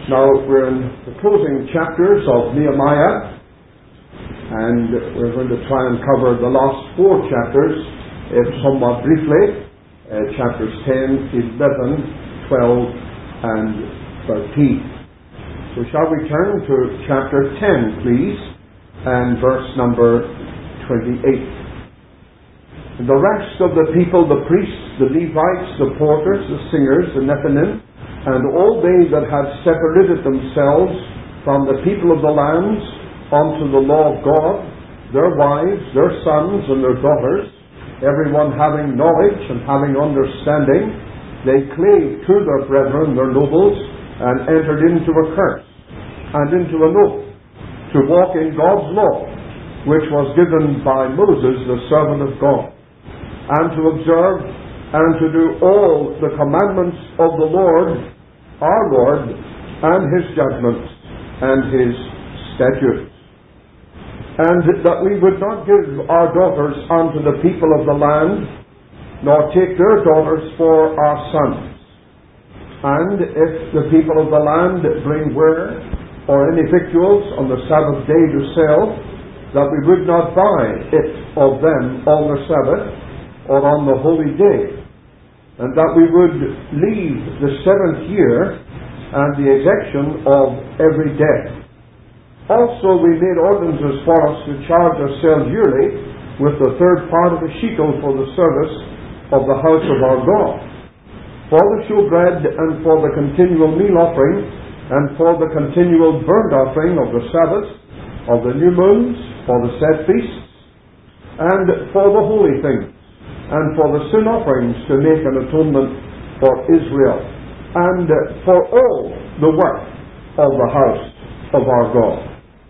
Now, we're in the closing chapters of Nehemiah, and we're going to try and cover the last 4 chapters somewhat briefly, chapters 10, 11, 12, and 13. So shall we turn to chapter 10, please, and verse number 28. The rest of the people, the priests, the Levites, the porters, the singers, the Nethinim, and all they that had separated themselves from the people of the lands unto the law of God, their wives, their sons, and their daughters, everyone having knowledge and having understanding, they clave to their brethren, their nobles, and entered into a curse and into an oath to walk in God's law, which was given by Moses, the servant of God, and to observe and to do all the commandments of the Lord, our Lord, and His judgments and His statutes. And that we would not give our daughters unto the people of the land, nor take their daughters for our sons. And if the people of the land bring ware or any victuals on the Sabbath day to sell, that we would not buy it of them on the Sabbath or on the holy day, and that we would leave the 7th year and the execution of every debt. Also we made ordinances for us to charge ourselves yearly with the 3rd part of a shekel for the service of the house of our God, for the shewbread, and for the continual meal offering, and for the continual burnt offering of the Sabbaths, of the new moons, for the set feasts, and for the holy things, and for the sin offerings, to make an atonement for Israel, and for all the work of the house of our God.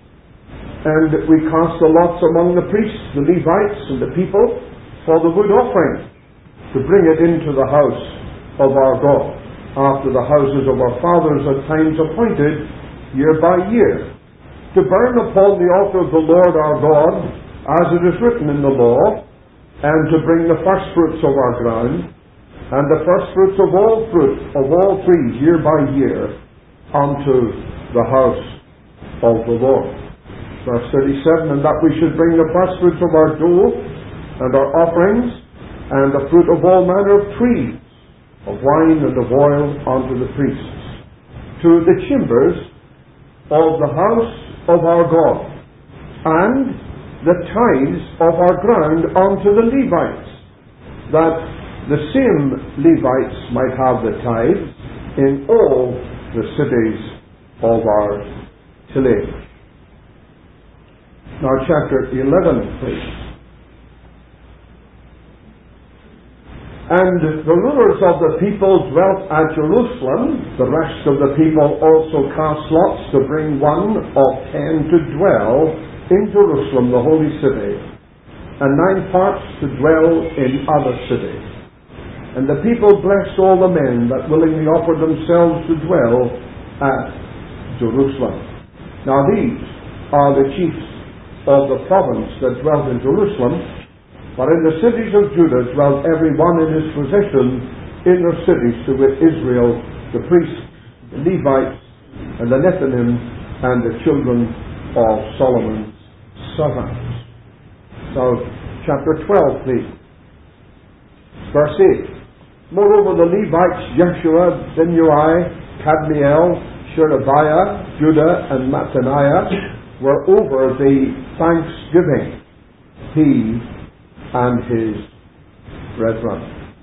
And we cast the lots among the priests, the Levites, and the people for the wood offering, to bring it into the house of our God, after the houses of our fathers at times appointed, year by year, to burn upon the altar of the Lord our God, as it is written in the law, and to bring the firstfruits of our ground, and the firstfruits of all fruit of all trees year by year, unto the house of the Lord. Verse 37, and that we should bring the firstfruits of our dough, and our offerings, and the fruit of all manner of trees, of wine and of oil, unto the priests, to the chambers of the house of our God, and the tithes of our ground unto the Levites, that the same Levites might have the tithes in all the cities of our tillage. Now chapter 11, please. And the rulers of the people dwelt at Jerusalem. The rest of the people also cast lots to bring one of 10 to dwell in Jerusalem, the holy city, and 9 parts to dwell in other cities. And the people blessed all the men that willingly offered themselves to dwell at Jerusalem. Now these are the chiefs of the province that dwelt in Jerusalem, but in the cities of Judah dwelt every one in his possession in their cities, to wit Israel, the priests, the Levites, and the Nethinim, and the children of Solomon's servants. So, chapter 12, please. Verse 8. Moreover, the Levites, Jeshua, Binnui, Kadmiel, Sherebiah, Judah, and Mattaniah, were over the thanksgiving, he and his brethren.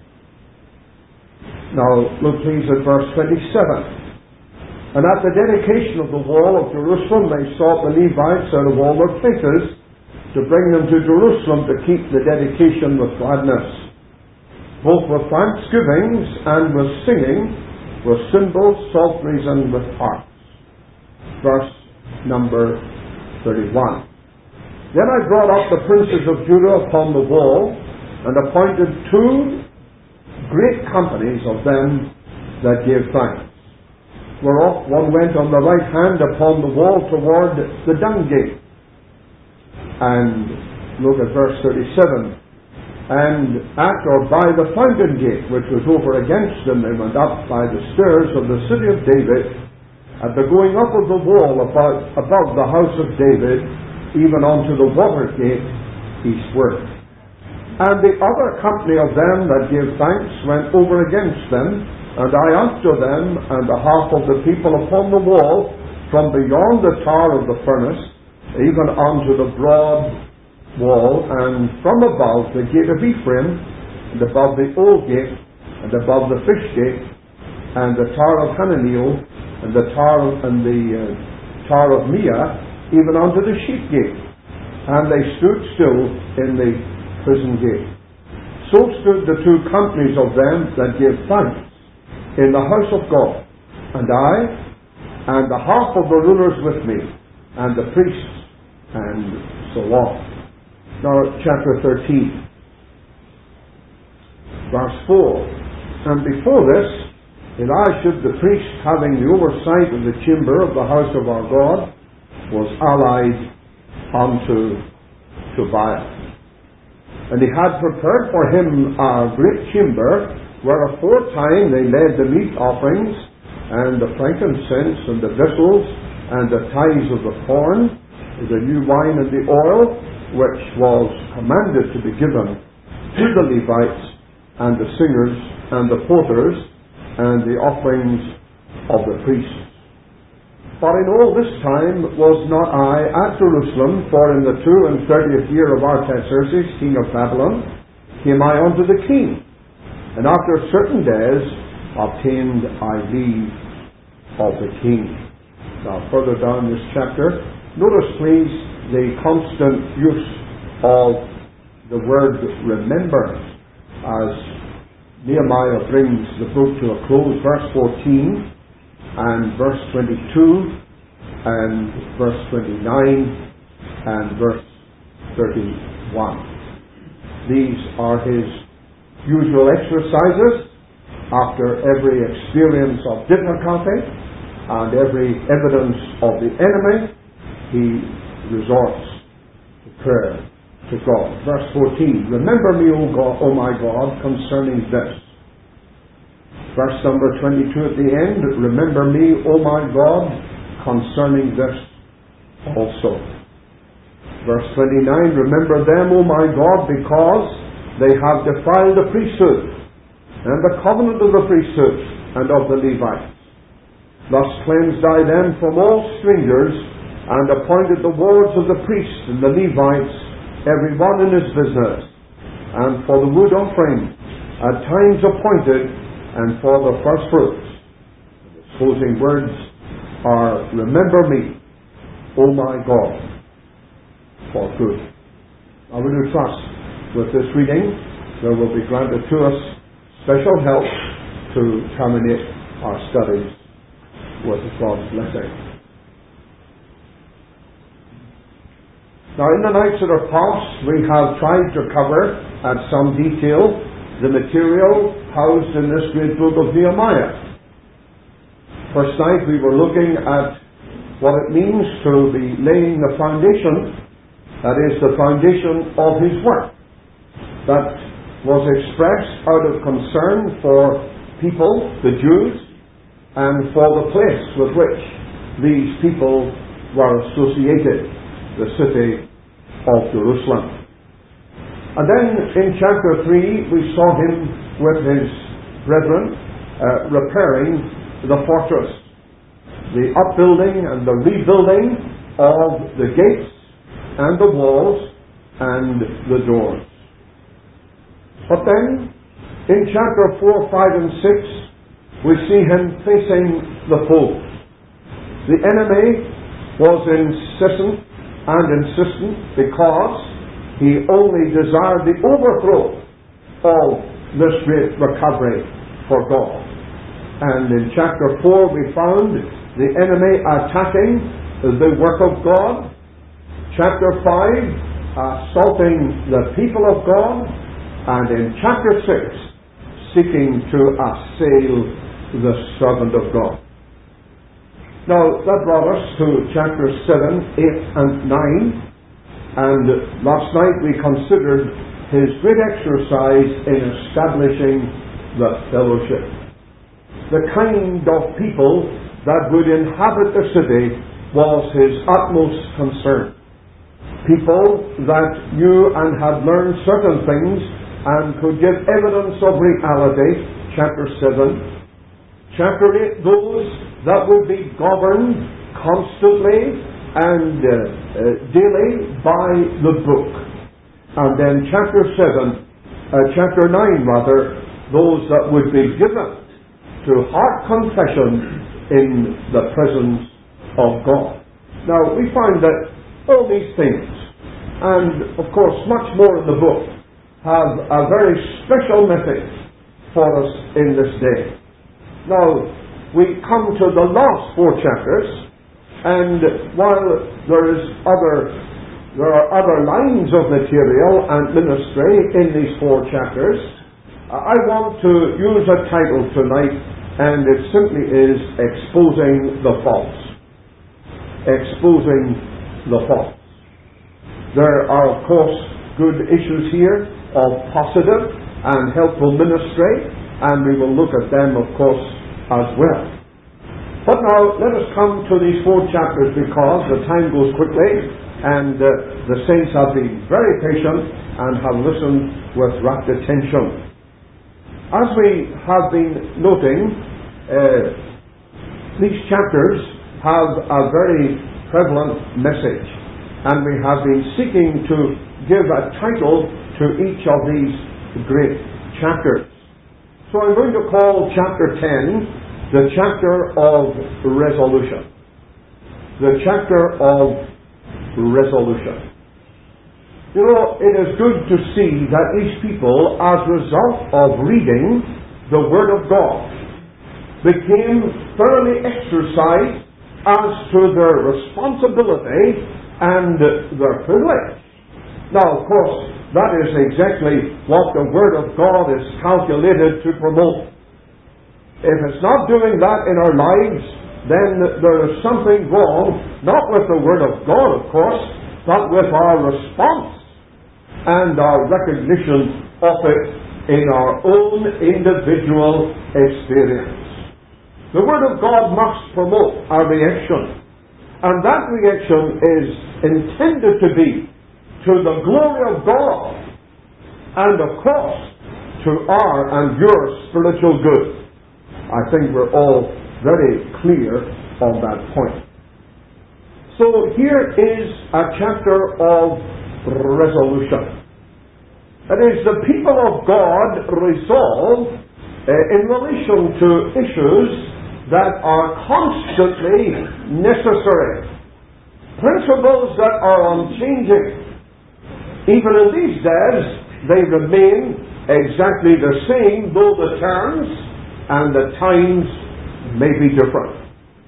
Now look please at verse 27. And at the dedication of the wall of Jerusalem they sought the Levites out of all their places to bring them to Jerusalem to keep the dedication with gladness, both with thanksgivings and with singing, with cymbals, psalteries, and with harps. Verse number 31. Then I brought up the princes of Judah upon the wall, and appointed 2 great companies of them that gave thanks. Whereof one went on the right hand upon the wall toward the dung gate. And look at verse 37. And at or by the fountain gate, which was over against them, they went up by the stairs of the city of David, at the going up of the wall above the house of David, even unto the water gate eastward. And the other company of them that gave thanks went over against them, and I after them, and the half of the people upon the wall, from beyond the tower of the furnace, even unto the broad wall, and from above the gate of Ephraim, and above the old gate, and above the fish gate, and the tower of Hananiel, and the tower of Mia, even unto the sheep gate. And they stood still in the prison gate. So stood the two companies of them that gave thanks in the house of God, and I, and the half of the rulers with me, and the priests, and so on. Now, chapter 13, verse 4. And before this, Eliashib the priest, having the oversight of the chamber of the house of our God, was allied unto Tobiah. And he had prepared for him a great chamber, where aforetime they laid the meat offerings, and the frankincense, and the vessels, and the tithes of the corn, the new wine and the oil, which was commanded to be given to the Levites, and the singers, and the porters, and the offerings of the priests. But in all this time was not I at Jerusalem, for in the 32nd year of Artaxerxes, king of Babylon, came I unto the king, and after certain days obtained I leave of the king. Now further down this chapter, notice please the constant use of the word remember as Nehemiah brings the book to a close. Verse 14 and verse 22 and verse 29 and verse 31. These are his usual exercises after every experience of difficulty and every evidence of the enemy. He resorts to prayer to God. Verse 14, remember me, O God, O my God, concerning this. Verse number 22 at the end, remember me, O my God, concerning this also. Verse 29, remember them, O my God, because they have defiled the priesthood, and the covenant of the priesthood, and of the Levites. Thus cleansed I them from all strangers, and appointed the wards of the priests and the Levites, every one in his business, and for the wood offering, at times appointed, and for the first fruits. The closing words are, remember me, O my God, for good. I will trust with this reading there will be granted to us special help to terminate our studies with God's blessing. Now, in the nights that are past, we have tried to cover at some detail the material housed in this great book of Nehemiah. First night we were looking at what it means to be laying the foundation, that is, the foundation of his work, that was expressed out of concern for people, the Jews, and for the place with which these people were associated, the city of Jerusalem. And then in chapter 3 we saw him with his brethren repairing the fortress, the upbuilding and the rebuilding of the gates and the walls and the doors. But then in chapter 4, 5 and 6 we see him facing the foe. The enemy was insistent because he only desired the overthrow of this great recovery for God. And in chapter 4 we found the enemy attacking the work of God. Chapter 5 assaulting the people of God. And in chapter 6 seeking to assail the servant of God. Now that brought us to chapters 7, 8 and 9. And last night we considered his great exercise in establishing the fellowship. The kind of people that would inhabit the city was his utmost concern. People that knew and had learned certain things and could give evidence of reality, chapter 7. Chapter 8, those that would be governed constantly and daily by the book. And then chapter 9 rather, those that would be given to heart confession in the presence of God. Now, we find that all these things, and of course much more in the book, have a very special message for us in this day. Now, we come to the last 4 chapters, and while there are other lines of material and ministry in these 4 chapters, I want to use a title tonight, and it simply is Exposing the False. Exposing the false. There are, of course, good issues here of positive and helpful ministry, and we will look at them, of course, as well. But now, let us come to these 4 chapters, because the time goes quickly, and the saints have been very patient and have listened with rapt attention. As we have been noting, these chapters have a very prevalent message, and we have been seeking to give a title to each of these great chapters. So I'm going to call chapter 10 the chapter of resolution. The chapter of resolution. You know, it is good to see that these people, as a result of reading the Word of God, became thoroughly exercised as to their responsibility and their privilege. Now, of course, that is exactly what the Word of God is calculated to promote. If it's not doing that in our lives, then there is something wrong, not with the Word of God, of course, but with our response and our recognition of it in our own individual experience. The Word of God must promote our reaction, and that reaction is intended to be to the glory of God and, of course, to our and your spiritual good. I think we're all very clear on that point. So here is a chapter of resolution. That is, the people of God resolve in relation to issues that are constantly necessary. Principles that are unchanging. Even in these days, they remain exactly the same, though the terms and the times may be different.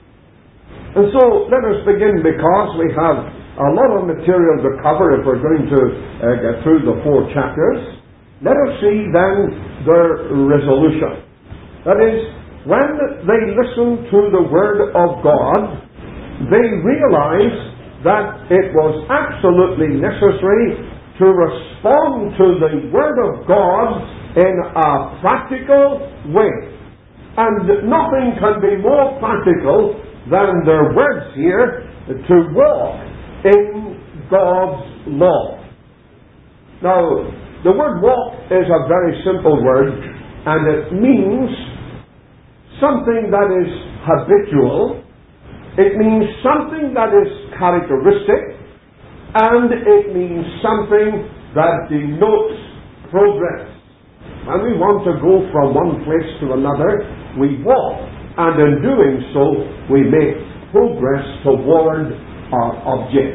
And so, let us begin, because we have a lot of material to cover if we're going to get through the 4 chapters. Let us see then their resolution. That is, when they listen to the Word of God, they realize that it was absolutely necessary to respond to the Word of God in a practical way. And nothing can be more practical than their words here, to walk in God's law. Now, the word walk is a very simple word, and it means something that is habitual, it means something that is characteristic, and it means something that denotes progress. When we want to go from one place to another, we walk, and in doing so, we make progress toward our object.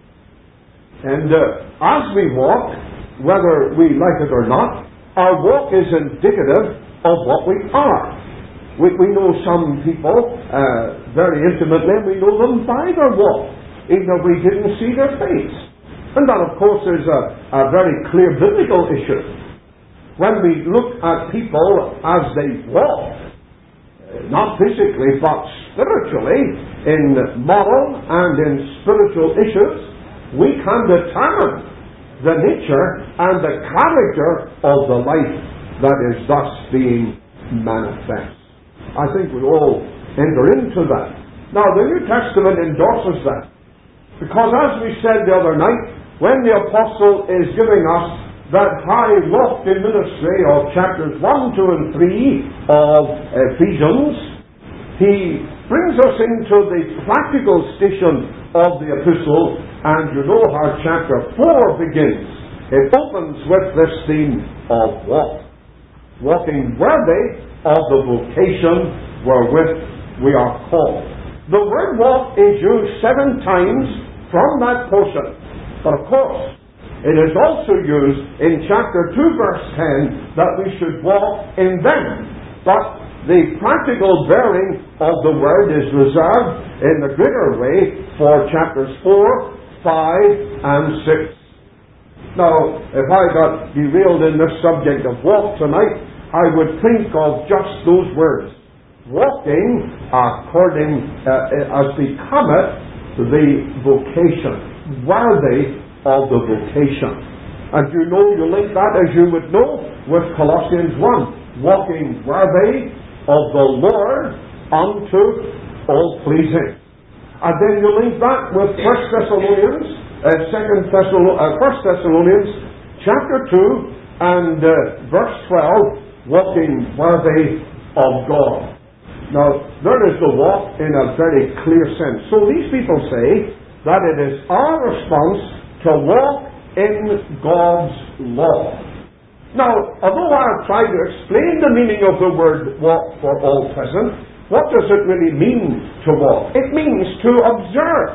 And as we walk, whether we like it or not, our walk is indicative of what we are. We know some people very intimately, and we know them by their walk, even if we didn't see their face. And that, of course, is a very clear biblical issue. When we look at people as they walk, not physically but spiritually, in moral and in spiritual issues, we can determine the nature and the character of the life that is thus being manifest. I think we all enter into that. Now, the New Testament endorses that. Because as we said the other night, when the apostle is giving us that high, lofty ministry of chapters 1, 2, and 3 of Ephesians, he brings us into the practical station of the epistle, and you know how chapter 4 begins. It opens with this theme of walking worthy of the vocation wherewith we are called. The word walk is used 7 times from that portion. But of course, it is also used in chapter 2 verse 10 that we should walk in them. But the practical bearing of the word is reserved in the greater way for chapters 4, 5, and 6. Now, if I got derailed in this subject of walk tonight, I would think of just those words. Walking according as becometh the vocation, worthy of the vocation. And you know, you link that, as you would know, with Colossians 1, walking worthy of the Lord unto all pleasing. And then you link that with 1 Thessalonians chapter 2 and verse 12, walking worthy of God. Now, there is the walk in a very clear sense. So these people say that it is our response to walk in God's law. Now, although I have tried to explain the meaning of the word walk for all present, what does it really mean to walk? It means to observe.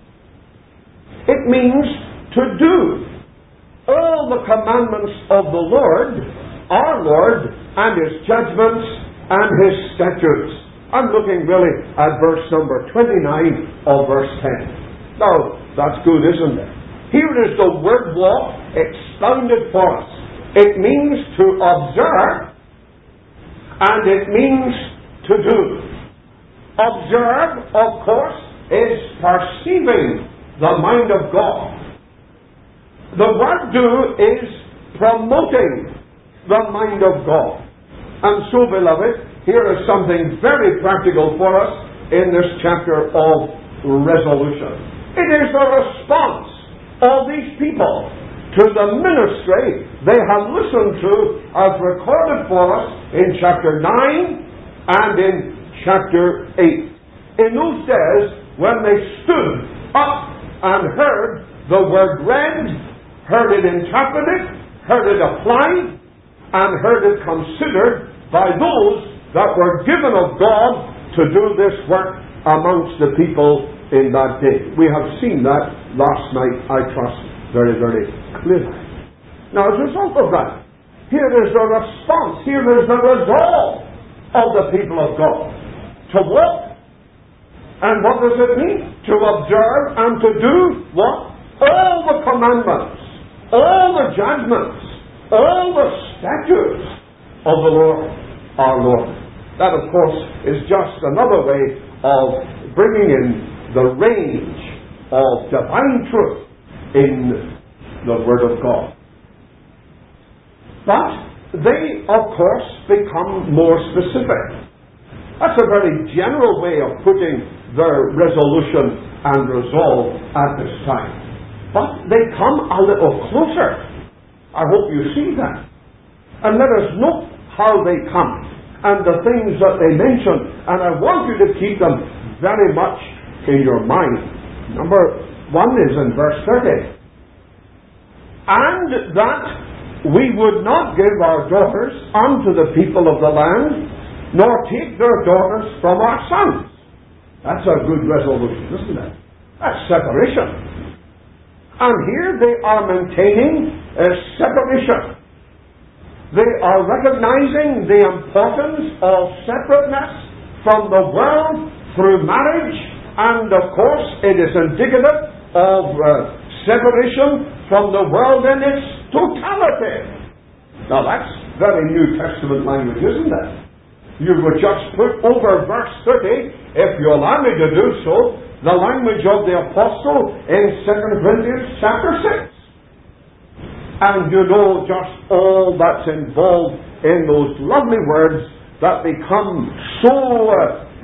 It means to do all the commandments of the Lord, our Lord, and His judgments and His statutes. I'm looking really at verse number 29 of verse 10. Now, that's good, isn't it? Here is the word walk expounded for us. It means to observe, and it means to do. Observe, of course, is perceiving the mind of God. The word do is promoting the mind of God. And so, beloved, here is something very practical for us in this chapter of resolution. It is a response of these people to the ministry they have listened to as recorded for us in chapter 9 and in chapter 8. In those days, when they stood up and heard the word read, heard it interpreted, heard it applied, and heard it considered by those that were given of God to do this work amongst the people in that day. We have seen that last night, I trust, very, very clearly. Now, as a result of that, here is the response, here is the resolve of the people of God to walk. And what does it mean? To observe and to do what? All the commandments, all the judgments, all the statutes of the Lord, our Lord. That, of course, is just another way of bringing in the range of divine truth in the Word of God. But they, of course, become more specific. That's a very general way of putting their resolution and resolve at this time. But they come a little closer. I hope you see that. And let us note how they come and the things that they mention. And I want you to keep them very much in your mind. Number 1 is in verse 30. And that we would not give our daughters unto the people of the land, nor take their daughters from our sons. That's a good resolution, isn't it? That's separation. And here they are maintaining a separation. They are recognizing the importance of separateness from the world through marriage, and of course it is indicative of separation from the world in its totality. Now that's very New Testament language, isn't it? You would just put over verse 30, if you allow me to do so, the language of the Apostle in 2 Corinthians chapter 6. And you know just all that's involved in those lovely words that become so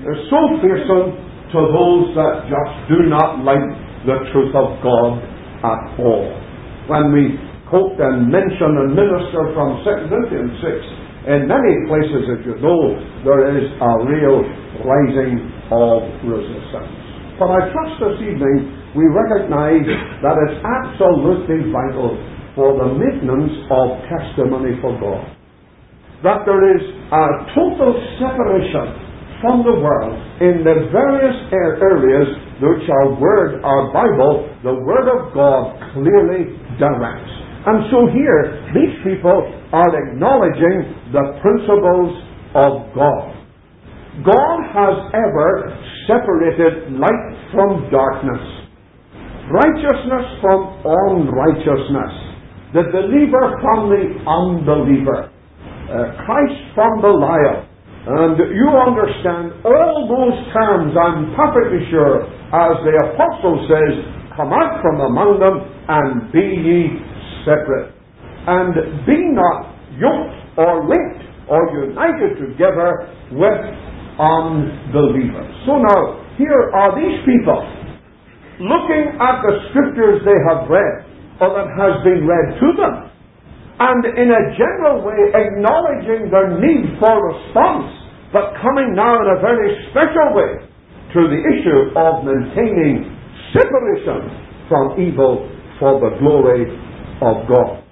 They're so fearsome to those that just do not like the truth of God at all. When we quote and mention and minister from 2 Corinthians 6, in many places, as you know, there is a real rising of resistance. But I trust this evening we recognize that it's absolutely vital for the maintenance of testimony for God, that there is a total separation from the world in the various areas which our Bible, the Word of God, clearly directs. And so here, these people are acknowledging the principles of God. God has ever separated light from darkness, righteousness from unrighteousness, the believer from the unbeliever, Christ from Belial. And you understand all those terms, I'm perfectly sure, as the apostle says, come out from among them and be ye separate. And be not yoked or linked or united together with unbelievers. So now, here are these people looking at the scriptures they have read, or that has been read to them, and in a general way acknowledging their need for response, but coming now in a very special way to the issue of maintaining separation from evil for the glory of God.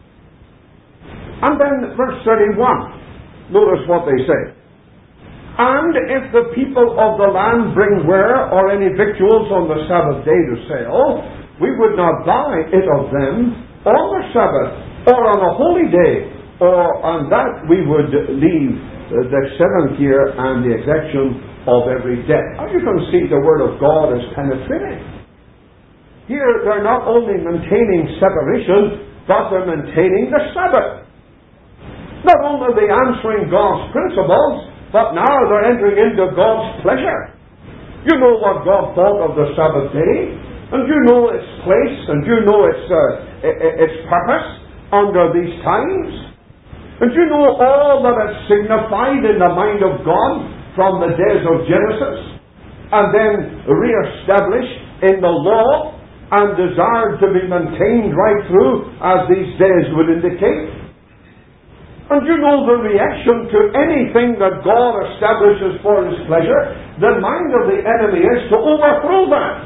And then verse 31, notice what they say. And if the people of the land bring ware or any victuals on the Sabbath day to sell, we would not buy it of them on the Sabbath or on a holy day, or on that we would leave the seventh year and the exaction of every debt. As you can see, the Word of God is penetrating. Here they're not only maintaining separation, but they're maintaining the Sabbath. Not only are they answering God's principles, but now they're entering into God's pleasure. You know what God thought of the Sabbath day, and you know its place, and you know its purpose under these times. And you know all that it signified in the mind of God from the days of Genesis, and then re-established in the law and desired to be maintained right through, as these days would indicate. And you know the reaction to anything that God establishes for His pleasure. The mind of the enemy is to overthrow that.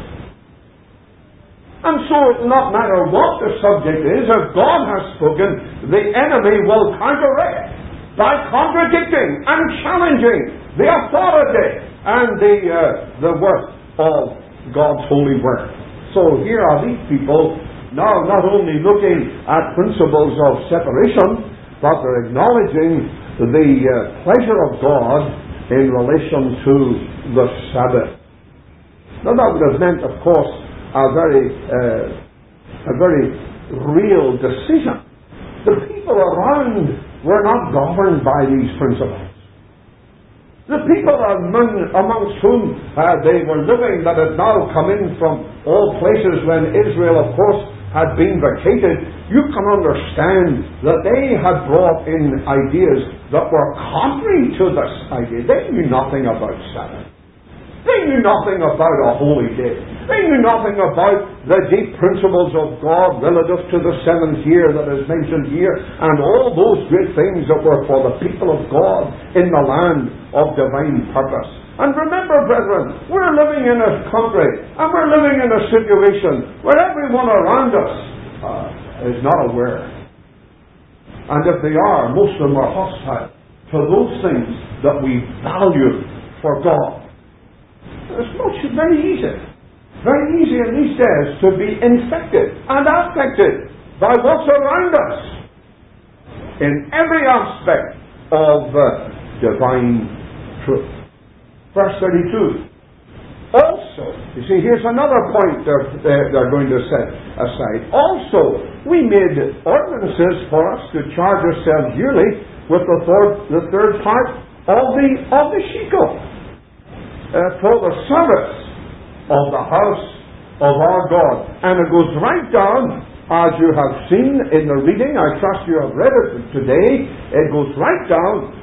And so it will not matter what the subject is, if God has spoken, the enemy will counteract by contradicting and challenging the authority and the work of God's holy word. So here are these people now not only looking at principles of separation, but they're acknowledging the pleasure of God in relation to the Sabbath. Now that would have meant, of course, a very real decision. The people around were not governed by these principles. The people amongst whom they were living, that had now come in from all places when Israel, of course, had been vacated, you can understand that they had brought in ideas that were contrary to this idea. They knew nothing about Sabbath. They knew nothing about a holy day. They knew nothing about the deep principles of God relative to the seventh year that is mentioned here, and all those great things that were for the people of God in the land of divine purpose. And remember, brethren, we're living in a country, and we're living in a situation where everyone around us is not aware. And if they are, most of them are hostile to those things that we value for God. It's very easy in these days to be infected and affected by what's around us in every aspect of divine truth. Verse 32. Also, you see, here's another point they're going to set aside. Also, we made ordinances for us to charge ourselves yearly with the third part of the shekel. For the service of the house of our God. And it goes right down, as you have seen in the reading, I trust you have read it today, it goes right down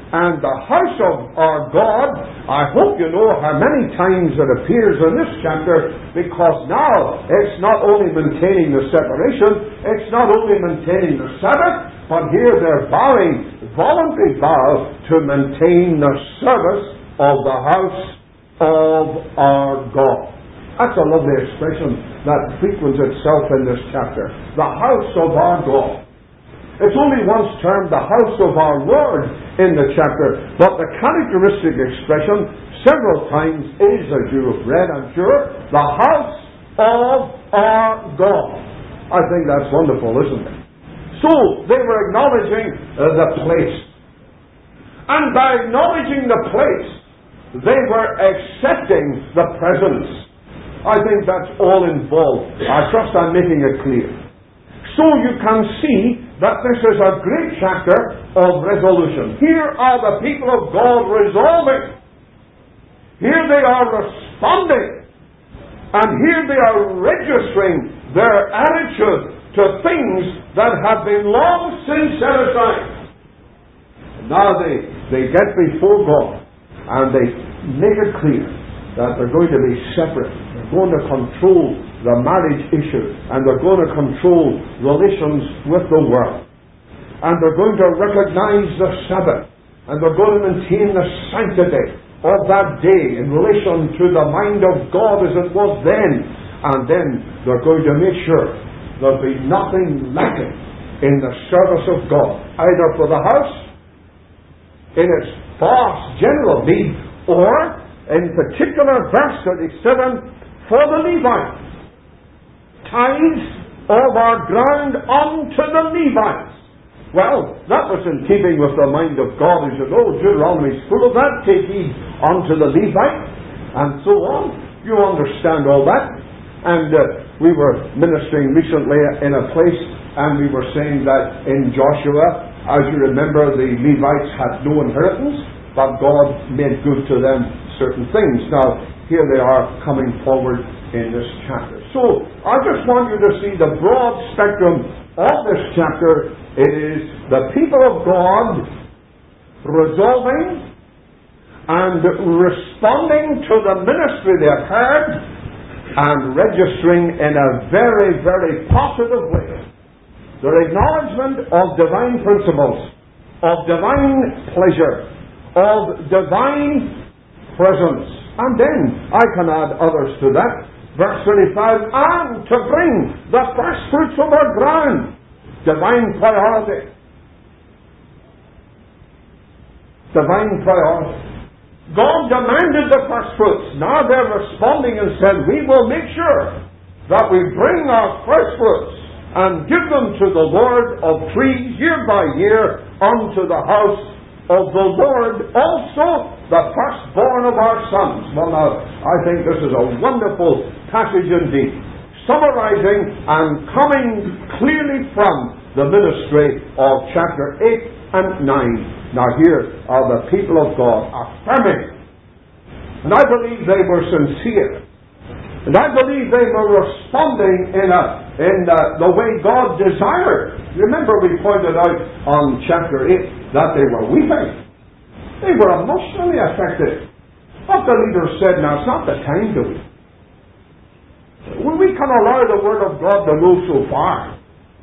And the house of our God, I hope you know how many times it appears in this chapter, because now it's not only maintaining the separation, it's not only maintaining the Sabbath, but here they're vowing, voluntary vow, to maintain the service of the house of our God. That's a lovely expression that frequents itself in this chapter. The house of our God. It's only once termed the house of our Lord in the chapter, but the characteristic expression several times is, as you have read, I'm sure, the house of our God. I think that's wonderful, isn't it? So, they were acknowledging the place. And by acknowledging the place, they were accepting the presence. I think that's all involved. I trust I'm making it clear. So you can see that this is a great chapter of resolution. Here are the people of God resolving. Here they are responding. And here they are registering their attitude to things that have been long since set aside. And now they get before God and they make it clear that they're going to be separate. They're going to control the marriage issue, and they're going to control relations with the world. And they're going to recognize the Sabbath, and they're going to maintain the sanctity of that day in relation to the mind of God as it was then. And then they're going to make sure there'll be nothing lacking in the service of God, either for the house in its vast general need, or in particular verse 37, for the Levites. Tithes of our ground unto the Levites. Well, that was in keeping with the mind of God, as you know. Deuteronomy is full of that. Take heed unto the Levites, and so on. You understand all that. And we were ministering recently in a place, and we were saying that in Joshua, as you remember, the Levites had no inheritance, but God made good to them certain things. Now, here they are coming forward in this chapter. So, I just want you to see the broad spectrum of this chapter. It is the people of God resolving and responding to the ministry they have heard, and registering in a very, very positive way their acknowledgement of divine principles, of divine pleasure, of divine presence. And then I can add others to that. Verse 35, and to bring the first fruits of our ground. Divine priority. Divine priority. God demanded the first fruits. Now they're responding and said, we will make sure that we bring our first fruits and give them to the Lord of trees year by year unto the house of the Lord, also the firstborn of our sons. Well, now, I think this is a wonderful passage indeed, summarizing and coming clearly from the ministry of chapter 8 and 9. Now, here are the people of God affirming, and I believe they were sincere, and I believe they were responding in the way God desired. Remember, we pointed out on chapter 8 that they were weeping. They were emotionally affected. What the leader said, now it's not the time to weep. We can allow the Word of God to move so far,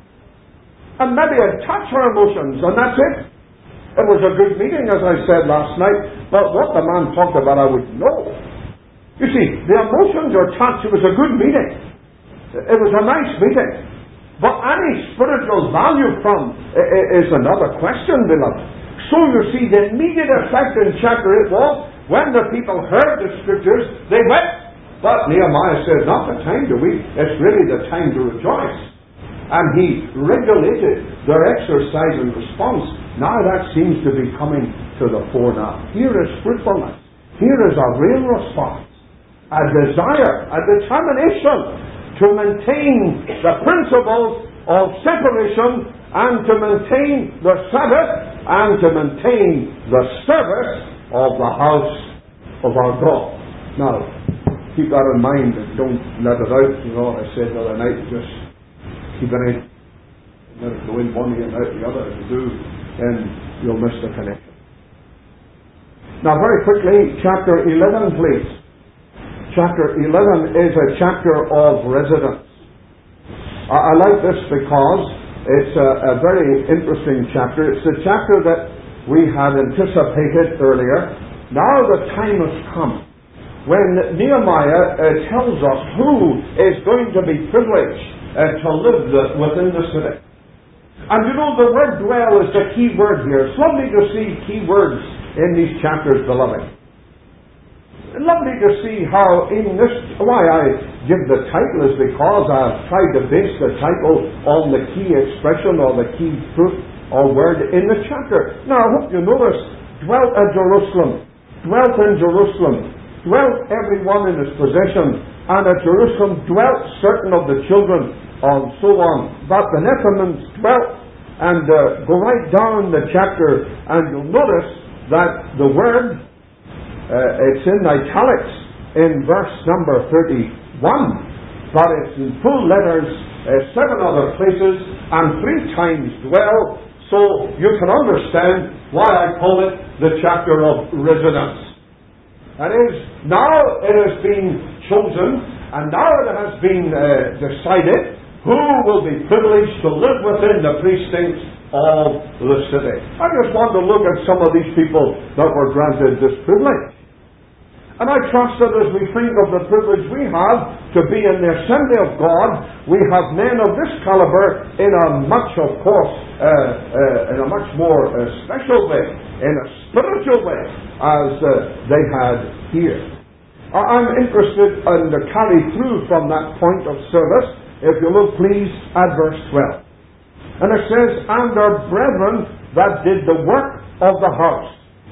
and maybe touch our emotions, and that's it. It was a good meeting, as I said last night, but what the man talked about, I wouldn't know. You see, the emotions are touched. It was a good meeting. It was a nice meeting. But any spiritual value from is another question, beloved. So you see, the immediate effect in chapter 8 was, when the people heard the Scriptures, they wept. But Nehemiah said, not the time to weep, it's really the time to rejoice. And he regulated their exercise and response. Now that seems to be coming to the fore now. Here is fruitfulness. Here is a real response. A desire, a determination to maintain the principles of separation, and to maintain the Sabbath, and to maintain the service of the house of our God. Now, keep that in mind and don't let it out. You know, I said the other night, just keep it in. Let it go in one ear and out the other. If you do, then you'll miss the connection. Now very quickly, chapter 11 please. Chapter 11 is a chapter of residence. I like this because it's a very interesting chapter. It's the chapter that we had anticipated earlier. Now the time has come when Nehemiah tells us who is going to be privileged to live within the city. And you know, the word dwell is the key word here. It's lovely to see key words in these chapters, beloved. Lovely to see how in this, why I give the title is because I've tried to base the title on the key expression or the key truth or word in the chapter. Now I hope you notice, dwelt at Jerusalem, dwelt in Jerusalem, dwelt everyone in his possession, and at Jerusalem dwelt certain of the children, and so on. But the Nethinims dwelt, and go right down the chapter, and you'll notice that the word, it's in italics in verse number 31, but it's in full letters 7 other places, and 3 times dwell, so you can understand why I call it the chapter of residence. That is, now it has been chosen, and now it has been decided who will be privileged to live within the precincts of the city. I just want to look at some of these people that were granted this privilege. And I trust that as we think of the privilege we have to be in the assembly of God, we have men of this caliber in a much, of course, in a much more special way, in a spiritual way, as they had here. I'm interested in the carry through from that point of service. If you look, please, at verse 12. And it says, and their brethren that did the work of the house,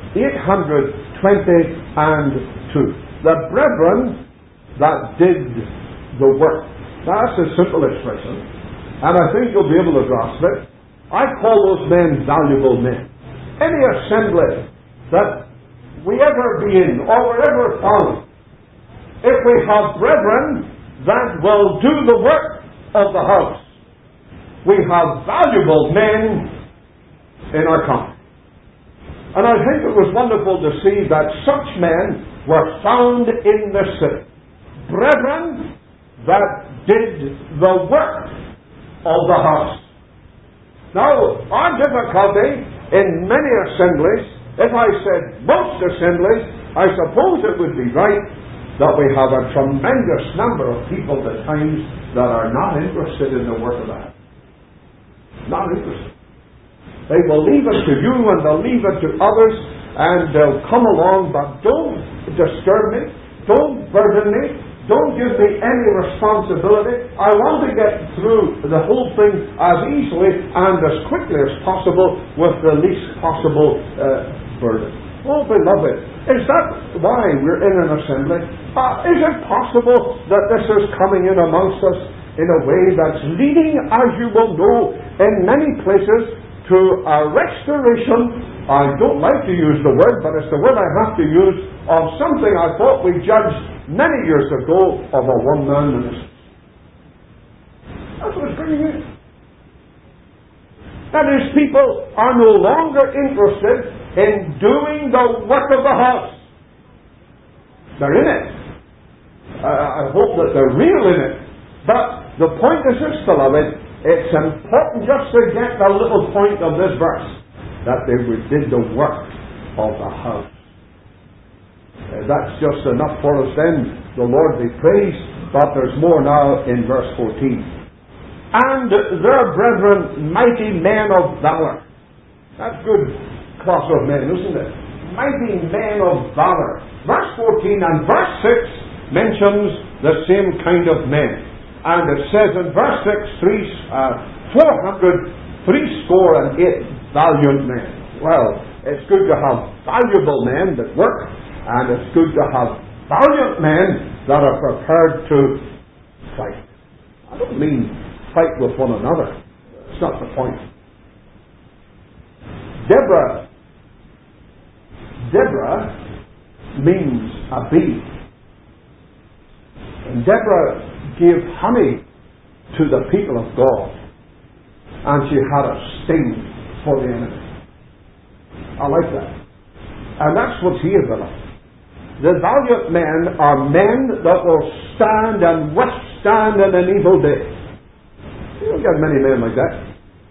822. The brethren that did the work. Now, that's a simple expression, and I think you'll be able to grasp it. I call those men valuable men. Any assembly that we ever be in, or wherever found, if we have brethren that will do the work of the house, we have valuable men in our company. And I think it was wonderful to see that such men were found in the city. Brethren that did the work of the house. Now, our difficulty in many assemblies, if I said most assemblies, I suppose it would be right that we have a tremendous number of people at times that are not interested in the work of the house. Not interested. They will leave it to you and they'll leave it to others, and they'll come along, but don't disturb me, don't burden me, don't give me any responsibility. I want to get through the whole thing as easily and as quickly as possible with the least possible burden. Oh, beloved, is that why we're in an assembly? Is it possible that this is coming in amongst us in a way that's leading, as you will know, in many places, to a restoration? I don't like to use the word, but it's the word I have to use, of something I thought we judged many years ago of a one-man ministry. That's what it's bringing in. That is, people are no longer interested in doing the work of the house. They're in it. I hope that they're real in it. But the point is this, beloved, it's important just to get the little point of this verse, that they did the work of the house. That's just enough for us then. The Lord be praised. But there's more now in verse 14. And their brethren, mighty men of valor. That's good class of men, isn't it? Mighty men of valor. Verse 14 and verse 6 mentions the same kind of men. And it says in verse 6, 480 valiant men. Well, it's good to have valuable men that work, and it's good to have valiant men that are prepared to fight. I don't mean fight with one another. That's not the point. Deborah means a bee. And Deborah gave honey to the people of God, and she had a sting for the enemy. I like that. And that's what's here, beloved. The valiant men are men that will stand and withstand in an evil day. You don't get many men like that.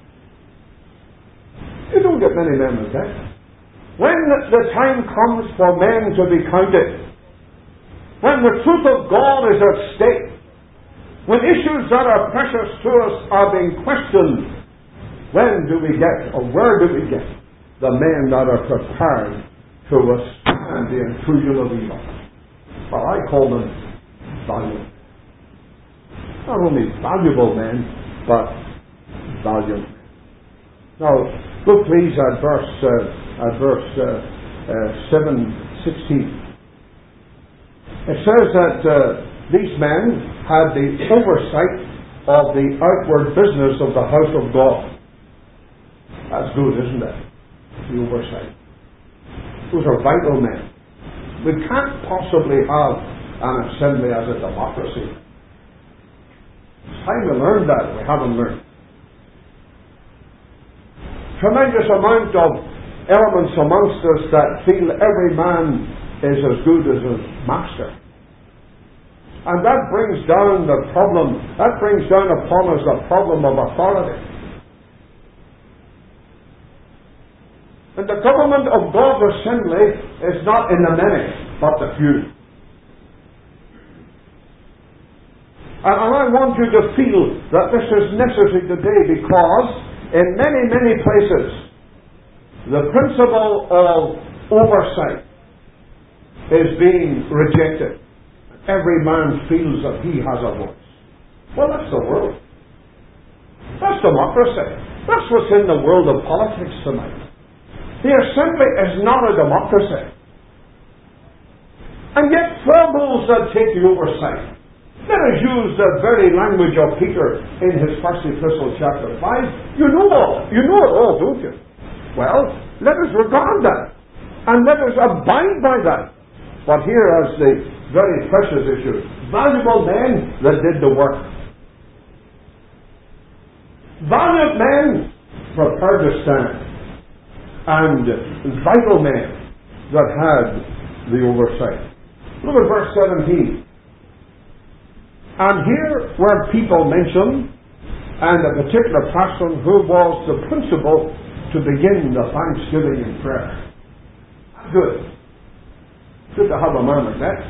You don't get many men like that. When the time comes for men to be counted, when the truth of God is at stake, when issues that are precious to us are being questioned, when do we get, or where do we get, the men that are prepared to withstand the intrusion of evil? Well, I call them valiant. Not only valuable men, but valiant men. Now, look please at verse 7:16. It says that these men had the oversight of the outward business of the house of God. That's good, isn't it? The oversight. Those are vital men. We can't possibly have an assembly as a democracy. It's time to learn that. We haven't learned. Tremendous amount of elements amongst us that feel every man is as good as his master. And that brings down the problem, that brings down upon us the problem of authority. And the government of God's assembly is not in the many, but the few. And I want you to feel that this is necessary today, because in many, many places the principle of oversight is being rejected. Every man feels that he has a voice. Well, that's the world. That's democracy. That's what's in the world of politics tonight. The assembly is not a democracy. And yet those that take the oversight. Let us use the very language of Peter in his first epistle, chapter 5. You know it all, don't you? Well, let us regard that. And let us abide by that. But here is the very precious issue. Valuable men that did the work. Valiant men prepared to stand. And vital men that had the oversight. Look at verse 17. And here were people mentioned, and a particular person who was the principal to begin the thanksgiving and prayer. Good. Good to have a man like that.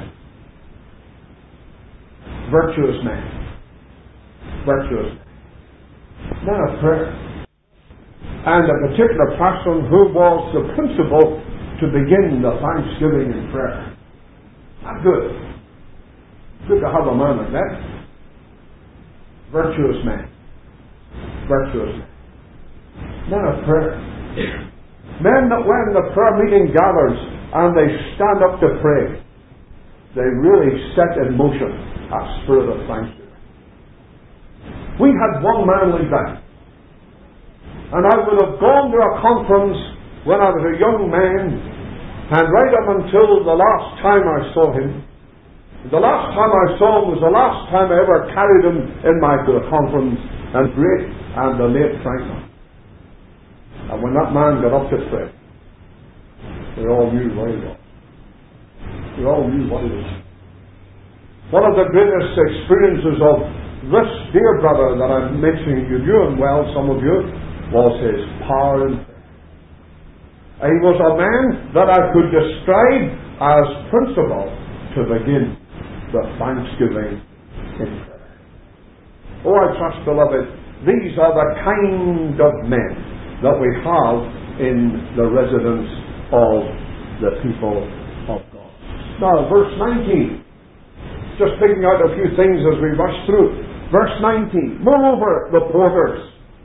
Virtuous man. Virtuous man. Man of prayer. And a particular person who was the principal to begin the thanksgiving and prayer. Good. Good to have a man like that. Virtuous man. Virtuous man. Man of prayer. Men that when the prayer meeting gathers and they stand up to pray, they really set in motion a spirit of thanksgiving. We had one man like that. And I would have gone to a conference when I was a young man, and right up until the last time I saw him. The last time I saw him was the last time I ever carried him in my conference, and great and the late Franklin. And when that man got up to pray, we all knew what he was. We all knew what he was. One of the greatest experiences of this dear brother that I'm mentioning, you knew him well, some of you, was his power in prayer. He was a man that I could describe as principal to begin the thanksgiving in prayer. Oh, I trust, beloved, these are the kind of men that we have in the residence of the people of God. Now, verse 19. Just picking out a few things as we rush through. Verse 19. Moreover, the porters.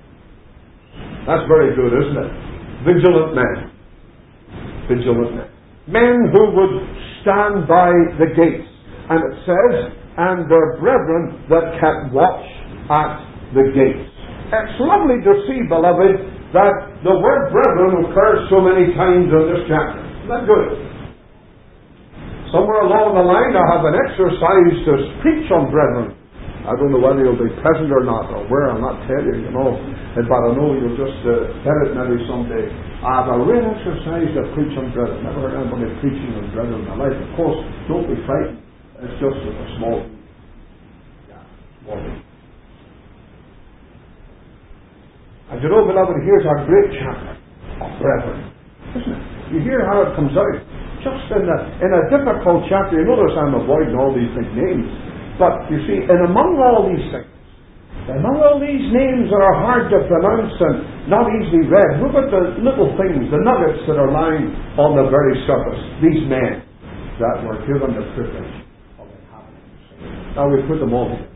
That's very good, isn't it? Vigilant men. Vigilant men. Men who would stand by the gates. And it says, and their brethren that kept watch at the gates. It's lovely to see, beloved, that the word brethren occurs so many times in this chapter. Isn't that good? Somewhere along the line I have an exercise to preach on brethren. I don't know whether you'll be present or not, or where, I'll not tell you, but I know you'll just tell it maybe someday. I have a real exercise to preach on brethren. Never heard anybody preaching on brethren in my life. Of course, don't be frightened. It's just a small thing. Small thing. And beloved, here's our great chapter of brethren. Isn't it? You hear how it comes out. Just in a difficult chapter. You notice I'm avoiding all these big names. But, you see, and among all these things, among all these names that are hard to pronounce and not easily read, look at the little things, the nuggets that are lying on the very surface. These men that were given the privilege of inhabiting the city. Now we put them all here.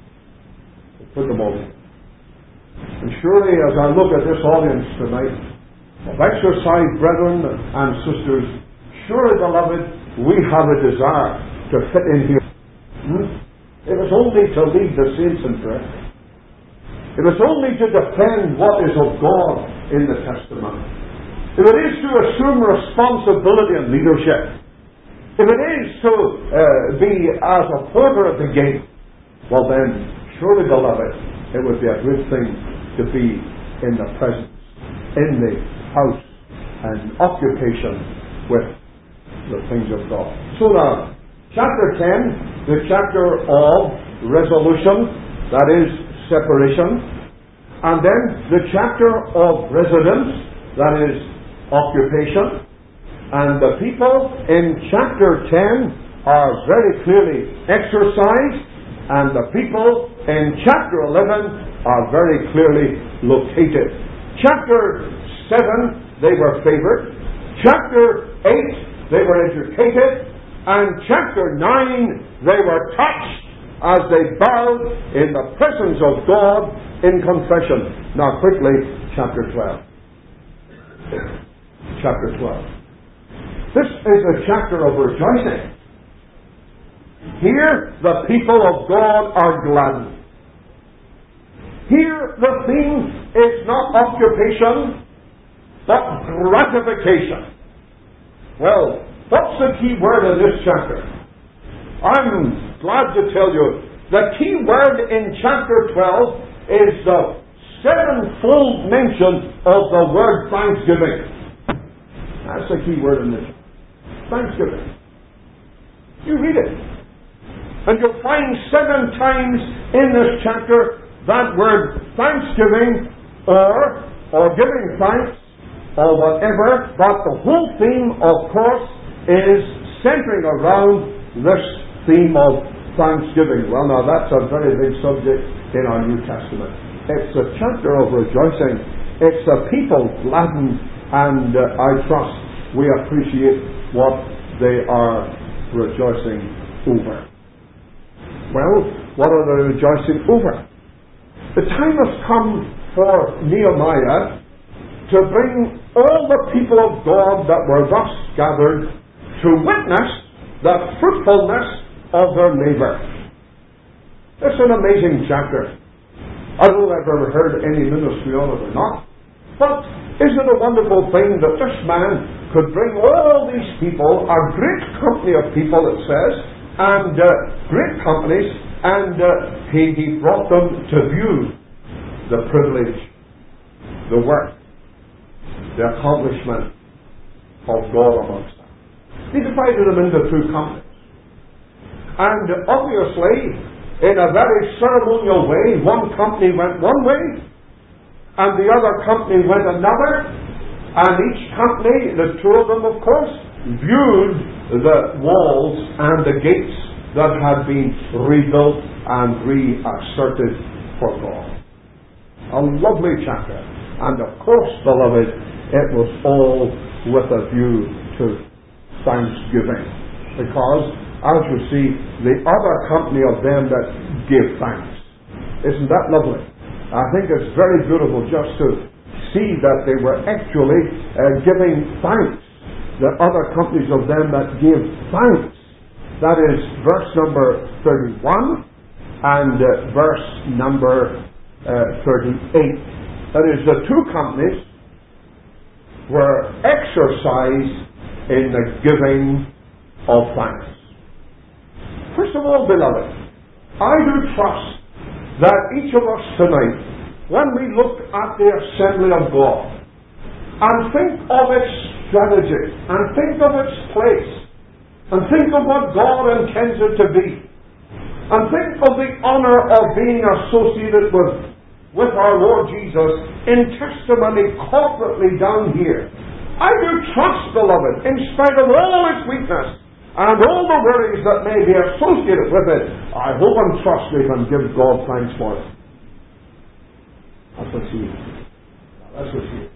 And surely as I look at this audience tonight, of exercised brethren and sisters, surely, beloved, we have a desire to fit in here. It was only to lead the saints in prayer. It was only to defend what is of God in the Testament. If it is to assume responsibility and leadership, if it is to be as a porter at the gate, well then, surely, beloved, it would be a good thing to be in the presence, in the house, and occupation with the things of God. So now, chapter 10, the chapter of resolution, that is separation, and then the chapter of residence, that is occupation, and the people in chapter 10 are very clearly exercised, and the people in chapter 11 are very clearly located. Chapter 7, they were favored. Chapter 8, they were educated. And chapter 9, they were touched as they bowed in the presence of God in confession. Now quickly, chapter 12. Chapter 12. This is a chapter of rejoicing. Here, the people of God are gladdened. Here, the theme is not occupation, but gratification. Well, what's the key word in this chapter? I'm glad to tell you the key word in chapter 12 is the sevenfold mention of the word thanksgiving. That's the key word in this. Thanksgiving. You read it, and you'll find 7 times in this chapter that word thanksgiving or giving thanks or whatever, but the whole theme, of course, is centering around this theme of thanksgiving. Well, now that's a very big subject in our New Testament. It's a chapter of rejoicing. It's a people gladdened, and I trust we appreciate what they are rejoicing over. Well, what are they rejoicing over? The time has come for Nehemiah to bring all the people of God that were thus gathered to witness the fruitfulness of their labor. It's an amazing chapter. I don't know if I've ever heard any ministry on it or not, but isn't it a wonderful thing that this man could bring all these people, a great company of people, it says, and great companies, and he brought them to view the privilege, the work, the accomplishment of God amongst them. He divided them into 2 companies. And obviously, in a very ceremonial way, one company went one way, and the other company went another, and each company, the 2 of them of course, viewed the walls and the gates that had been rebuilt and reasserted for God. A lovely chapter. And of course, beloved, it was all with a view to thanksgiving. Because, as you see, the other company of them that gave thanks. Isn't that lovely? I think it's very beautiful just to see that they were actually giving thanks. The other companies of them that gave thanks. That is verse number 31 and verse number 38. That is, the 2 companies were exercised in the giving of thanks. First of all, beloved, I do trust that each of us tonight, when we look at the assembly of God, and think of its strategy, and think of its place, and think of what God intends it to be, and think of the honor of being associated with our Lord Jesus in testimony corporately down here. I do trust, beloved, in spite of all its weakness and all the worries that may be associated with it, I hope and trust we can give God thanks for it. That's what she is. That's what she is.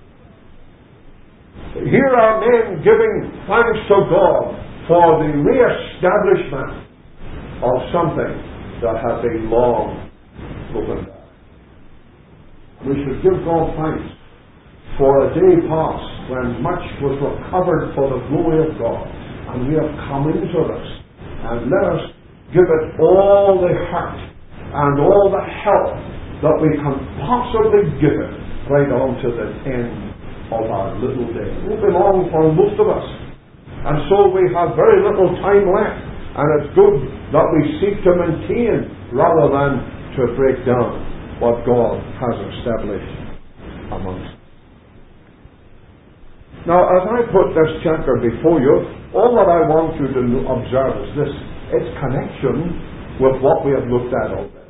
Here are men giving thanks to God for the re-establishment of something that has been long broken down. We should give God thanks for a day past when much was recovered for the glory of God, and we have come into this, and let us give it all the heart and all the help that we can possibly give it right on to the end of our little day. It won't be long for most of us, and so we have very little time left, and it's good that we seek to maintain rather than to break down what God has established amongst us. Now, as I put this chapter before you, all that I want you to observe is this: its connection with what we have looked at already.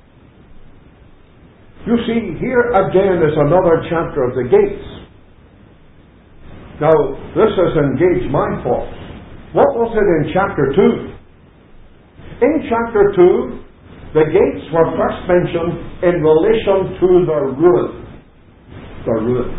You see, here again is another chapter of the gates. Now, this has engaged my thoughts. What was it in chapter 2? In chapter 2, the gates were first mentioned in relation to the ruin. The ruin.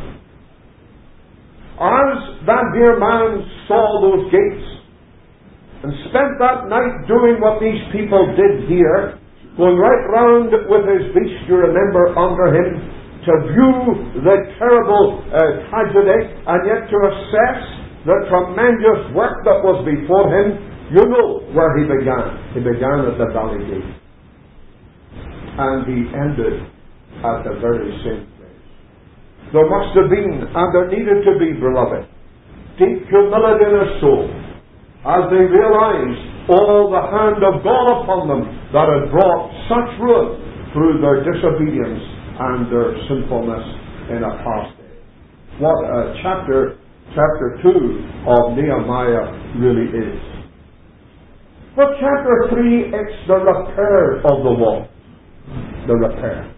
As that dear man saw those gates and spent that night doing what these people did here, going right round with his beast, you remember, under him, to view the terrible tragedy, and yet to assess the tremendous work that was before him, you know where he began. He began at the valley gate. And he ended at the very same place. There must have been, and there needed to be, beloved, deep humility in his soul, as they realized all the hand of God upon them that had brought such ruin through their disobedience and their sinfulness in a past day. What chapter 2 of Nehemiah really is. But chapter 3, it's the repair of the wall. The repair.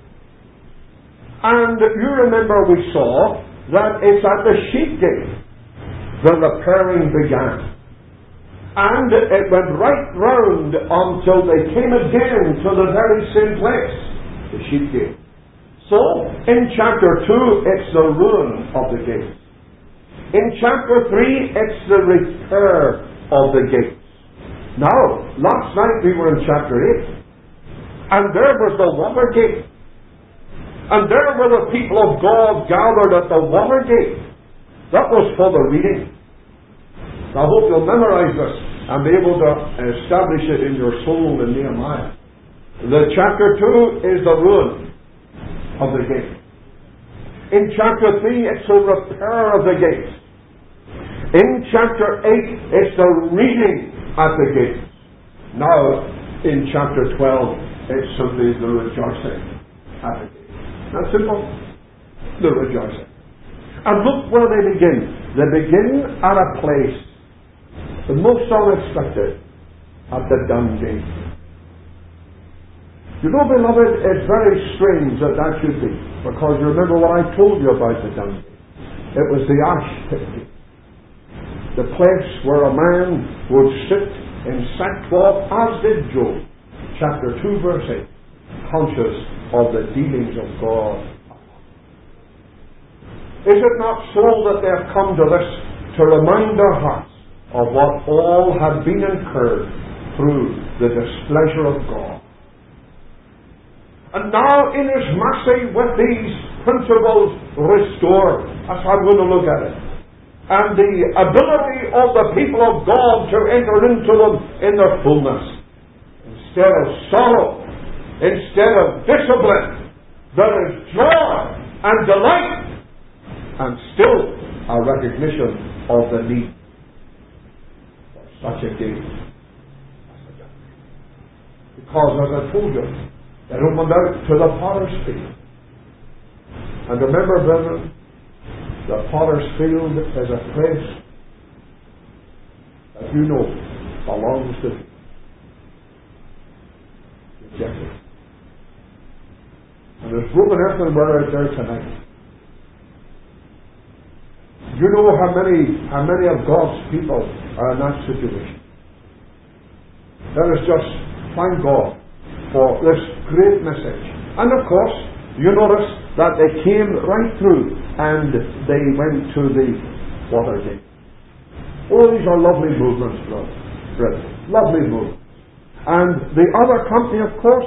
And you remember we saw that it's at the sheep gate the repairing began. And it went right round until they came again to the very same place, the sheep gate. So, in chapter 2, it's the ruin of the gate. In chapter 3, it's the repair of the gates. Now, last night we were in chapter 8, and there was the water gate. And there were the people of God gathered at the water gate. That was for the reading. I hope you'll memorize this and be able to establish it in your soul in Nehemiah. The chapter 2 is the ruin of the gate. In chapter 3, it's the repair of the gate. In chapter 8, it's the reading at the gate. Now, in chapter 12, it's simply the rejoicing at the gate. That's simple. The rejoicing. And look where they begin. They begin at a place, the most unexpected, at the dung gate. You know, beloved, it's very strange that should be. Because you remember what I told you about the dung gate. It was the ash pit gate. The place where a man would sit in sackcloth, as did Job. Chapter 2, verse 8. Conscious of the dealings of God. Is it not so that they have come to this to remind their hearts of what all had been incurred through the displeasure of God? And now in His mercy with these principles restored, that's how I'm going to look at it, and the ability of the people of God to enter into them in their fullness, instead of sorrow, instead of discipline, there is joy and delight, and still a recognition of the need for such a gate. Because, as I told you, It opened out to the potter's field. And remember, brethren, the potter's field is a place that you know belongs to you. Rejected. And there's broken earthenware out there tonight. You know how many of God's people are in that situation. Let us just thank God for this great message. And of course, you notice that they came right through and they went to the water gate. Oh, these are lovely movements, brethren. Lovely movements. And the other company, of course,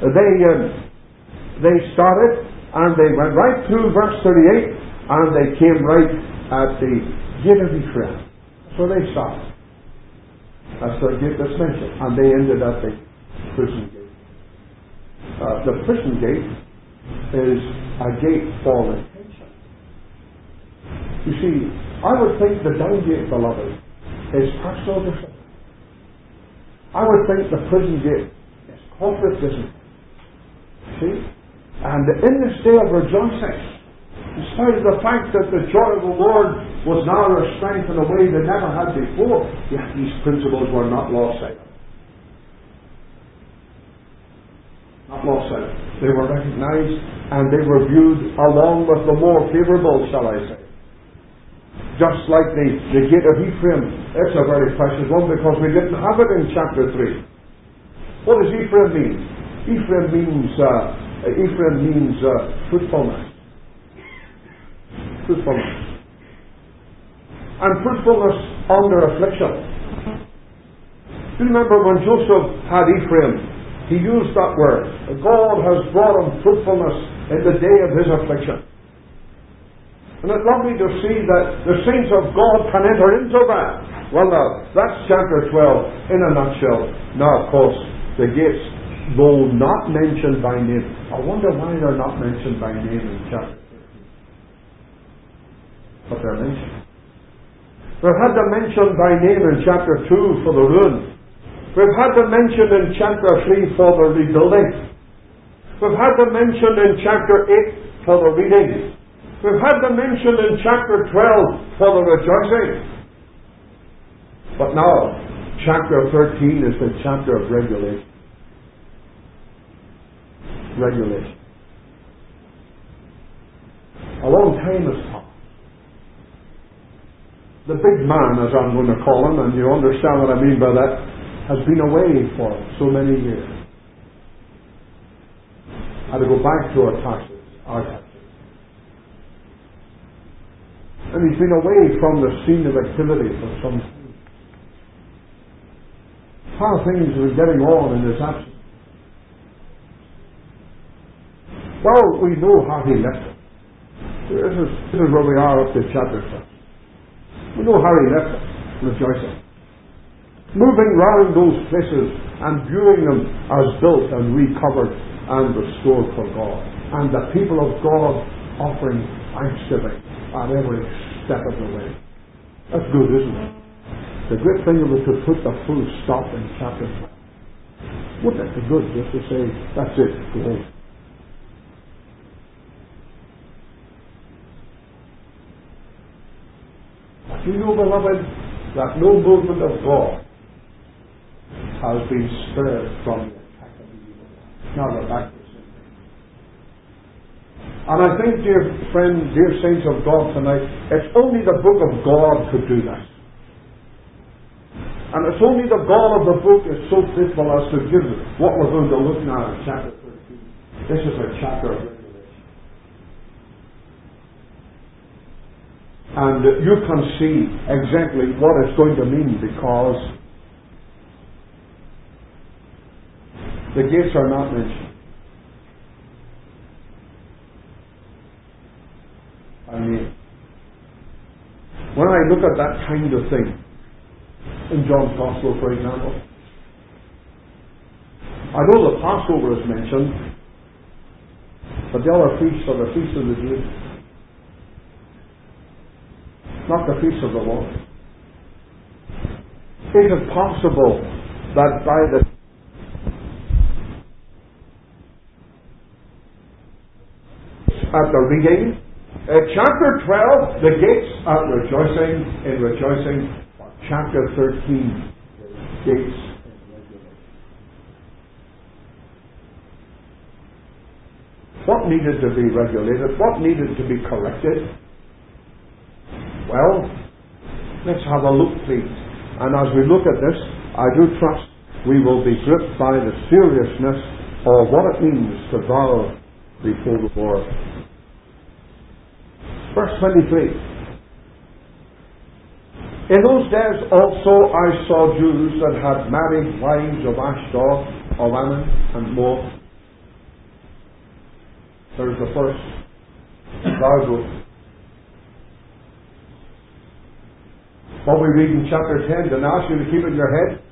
they started and they went right through verse 38 and they came right at the gate of Ephraim. So they stopped. That's the gate that's mentioned. And they ended at the prison gate. The prison gate is a gate for retention. You see, I would think the down gate, beloved, is personal discipline. I would think the prison gate is corporate discipline. See? And in this day of rejoicing, in spite of the fact that the joy of the Lord was now their strength in a way they never had before, yet these principles were not lost sight of. Not lost sight of. They were recognized and they were viewed along with the more favorable, shall I say. Just like the gate of Ephraim, it's a very precious one because we didn't have it in chapter 3. What does Ephraim mean? Ephraim means fruitfulness. Fruitfulness. And fruitfulness under affliction. Do you remember when Joseph had Ephraim? He used that word. God has brought him fruitfulness in the day of his affliction. And it's lovely to see that the saints of God can enter into that. Well now, that's chapter 12 in a nutshell. Now of course, the gates, though not mentioned by name. I wonder why they're not mentioned by name in chapter 13. But they're mentioned. We've had them mentioned by name in chapter 2 for the ruin. We've had them mentioned in chapter 3 for the rebuilding. We've had them mentioned in chapter 8 for the reading. We've had them mentioned in chapter 12 for the rejoicing. But now, chapter 13 is the chapter of regulation. Regulation. A long time has passed. The big man, as I'm going to call him, and you understand what I mean by that, has been away for so many years. I had to go back to our taxes. And he's been away from the scene of activity for some time. How things were getting on in his absence? Well, we know how he left it. This is where we are up to chapter 6. We know how he left it, rejoicing. Moving round those places and viewing them as built and recovered and restored for God. And the people of God offering thanksgiving at every step of the way. That's good, isn't it? The great thing was to put the full stop in chapter 12. Wouldn't it be good just to say, that's it, go home. But you know, beloved, that no movement of God has been spared from the attack of the evil one. Now we're back to sin. And I think, dear friends, dear saints of God tonight, it's only the book of God could do that. And it's only the God of the book is so faithful as to give what we're going to look now in chapter 13. This is a chapter of regulation. And you can see exactly what it's going to mean because the gates are not mentioned. I mean, when I look at that kind of thing, in John's Gospel, for example, I know the Passover is mentioned, but the other feasts are the Feast of the Jews, not the Feast of the Lord. Is it possible that by the at the reading. Chapter 12, the gates at rejoicing in rejoicing. Chapter 13, gates in regulation. What needed to be regulated? What needed to be corrected? Well, let's have a look, please. And as we look at this, I do trust we will be gripped by the seriousness of what it means to bow before the Lord. Verse 23. In those days also I saw Jews that had married wives of Ashdod, of Ammon, and Moab. There's the first vow. What we read in chapter 10, and I ask you to keep it in your head.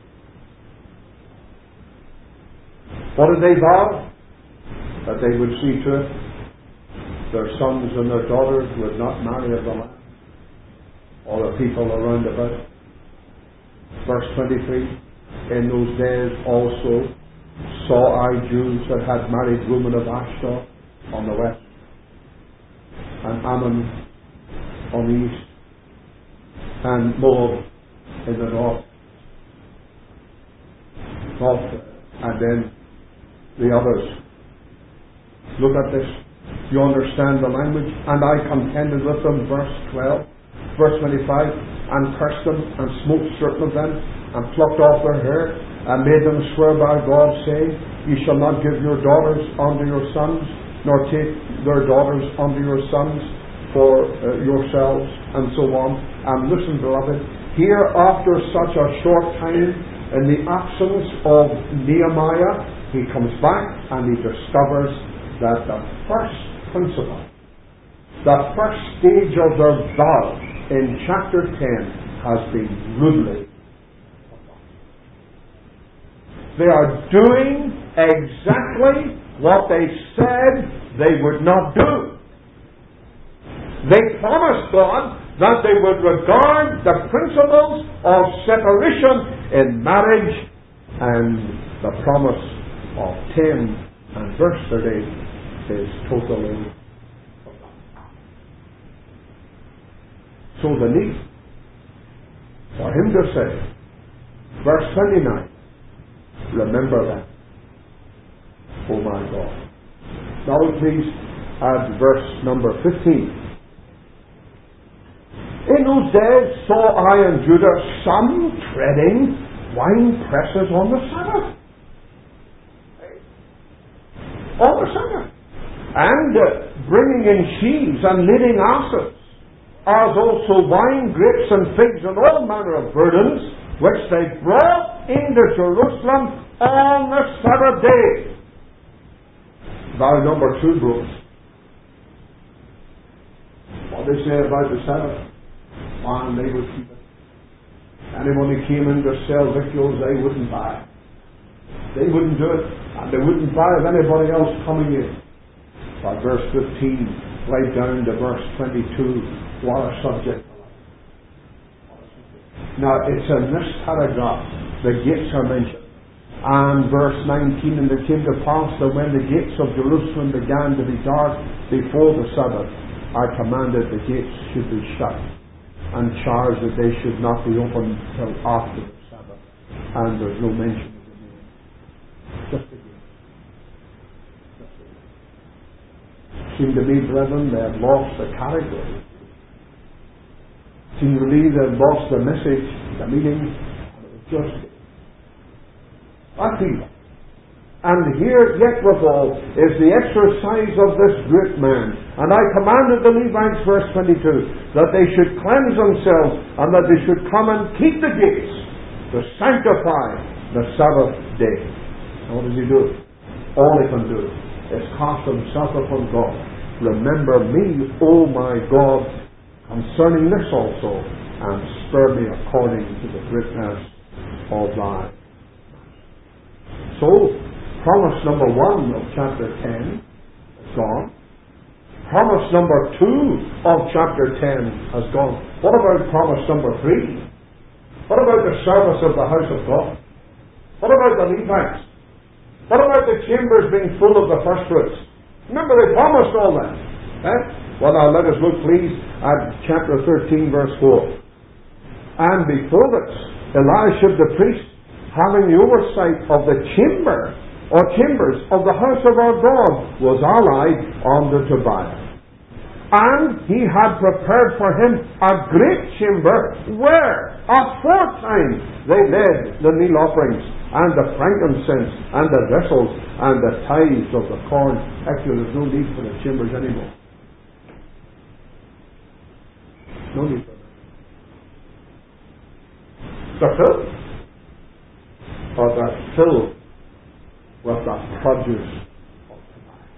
What did they vow? That they would see to it their sons and their daughters would not marry of the land, or the people around about. Verse 23, in those days also saw I Jews that had married women of Ashdod on the west, and Ammon on the east, and Moab in the north, and then the others. Look at this. You understand the language? And I contended with them, verse 12. Verse 25, and cursed them, and smote certain of them, and plucked off their hair, and made them swear by God, saying, Ye shall not give your daughters unto your sons, nor take their daughters unto your sons for yourselves, and so on. And listen, beloved, here after such a short time, in the absence of Nehemiah, he comes back and he discovers that the first principle, the first stage of their vow in chapter 10 has been rudely forgotten. They are doing exactly what they said they would not do. They promised God that they would regard the principles of separation in marriage, and the promise of 10 and verse 30 is totally forgotten. So the need for him to say, verse 29, remember that, oh my God. Now please add verse number 15. In those days saw I in Judah some treading wine presses on the Sabbath. On the Sabbath. And bringing in sheaves and leading asses, as also wine, grapes, and figs, and all manner of burdens, which they brought into Jerusalem on the Sabbath day. Vow number 2, Bruce. What they say about the Sabbath? And they would keep it. Anyone who came in to sell victuals, they wouldn't buy. They wouldn't do it, and they wouldn't buy of anybody else coming in. By verse 15, right down to verse 22, what a subject. Now, it's in this paragraph the gates are mentioned. And verse 19, and it came to pass that when the gates of Jerusalem began to be dark before the Sabbath, I commanded the gates should be shut, and charged that they should not be opened till after the Sabbath. And there's no mention of the name. Just again. Seemed to me, brethren, they have lost the character. Seemed to me they have lost the message, the meaning, and it was just I feel it. And here, yet withal, is the exercise of this great man. And I commanded the Levites, verse 22, that they should cleanse themselves, and that they should come and keep the gates, to sanctify the Sabbath day. And what does he do? All he can do is cast himself upon God. Remember me, O my God, concerning this also, and spur me according to the greatness of thy. So, promise number 1 of chapter 10 is gone. Promise number 2 of chapter 10 has gone. What about promise number 3? What about the service of the house of God? What about the Levites? What about the chambers being full of the first fruits? Remember, they promised all that. Well, now let us look, please, at chapter 13, verse 4. And before this, Eliashib the priest, having the oversight of the chamber, or chambers of the house of our God, was allied unto Tobiah. And he had prepared for him a great chamber, where aforetime they laid the meal offerings, and the frankincense, and the vessels, and the tithes of the corn. Actually, there's no need for the chambers anymore. No need for them. They're filled. Or they're filled with the produce of Tobiah.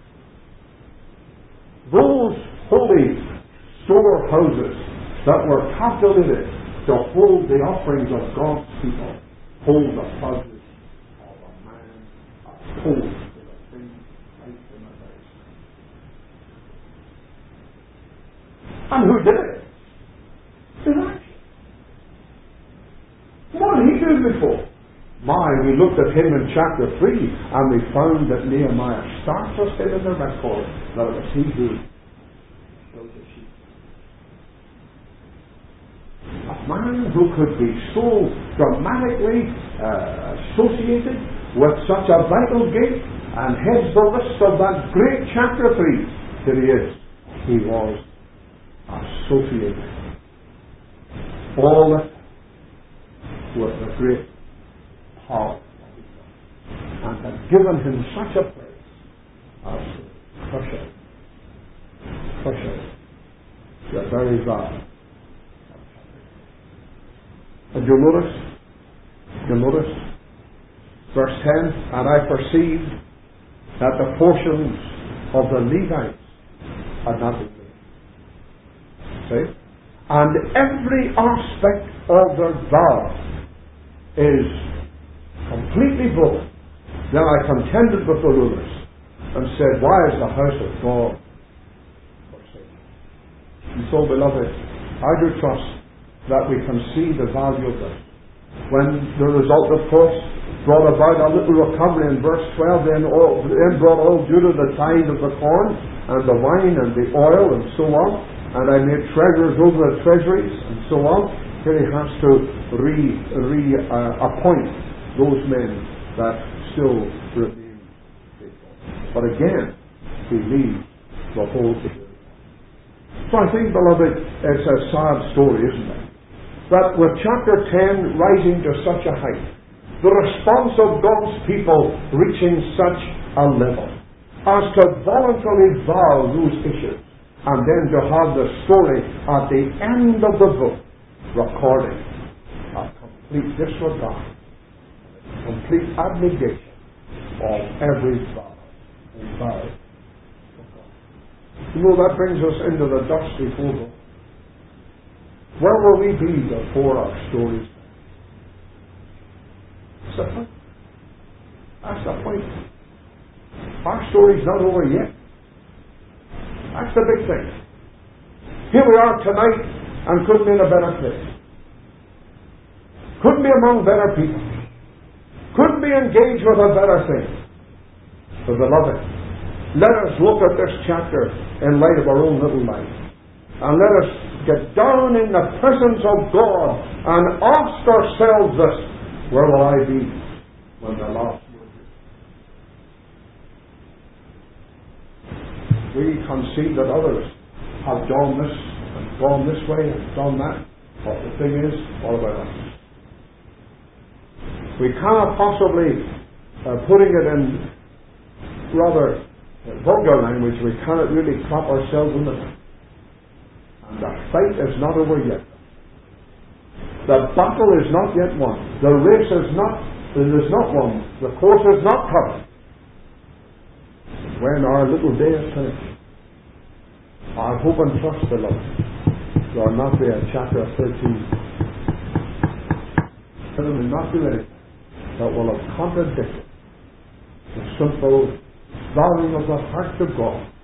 Those holy storehouses that were calculated to hold the offerings of God's people hold the produce of a man opposed to the things right in the face. And who did it? Elijah. What did he do before? We looked at him in chapter 3 and we found that Nehemiah starts us in the record that it was he who killed the sheep. A man who could be so dramatically associated with such a vital gift and heads the list of that great chapter 3 that he is. He was associated all with the great power and had given him such a place as to crush it, the very valley. And you notice verse 10, and I perceived that the portions of the Levites had not been given. See? And every aspect of their vow is completely broken. Then I contended with the rulers and said, why is the house of God forsaken? And so, beloved, I do trust that we can see the value of this. When the result, of course, brought about a little recovery in verse 12, then brought all Judah the tithe of the corn and the wine and the oil and so on, and I made treasurers over the treasuries and so on. Here he has to appoint those men that still remain faithful. But again, he leaves the whole thing. So I think, beloved, it's a sad story, isn't it? That with chapter 10 rising to such a height, the response of God's people reaching such a level as to voluntarily vow those issues, and then to have the story at the end of the book recording a complete disregard, complete abnegation of every vow and vow of God. You know, that brings us into the dusty photo. Where will we be before our stories? That's the point. That's the point. Our story's not over yet. That's the big thing. Here we are tonight and couldn't be in a better place. Couldn't be among better people. Couldn't be engaged with a better thing. But beloved, let us look at this chapter in light of our own little life. And let us get down in the presence of God and ask ourselves this: where will I be when the last word is? We concede that others have done this and gone this way and done that. But the thing is, what about us? We cannot possibly, putting it in rather vulgar language, we cannot really clap ourselves in the back. And the fight is not over yet. The battle is not yet won. The race is not won. The course is not covered. When our little day is finished, I hope and trust, beloved, there will not be a chapter 13. There will not be anything that will have contradicted the simple vowing of the heart of God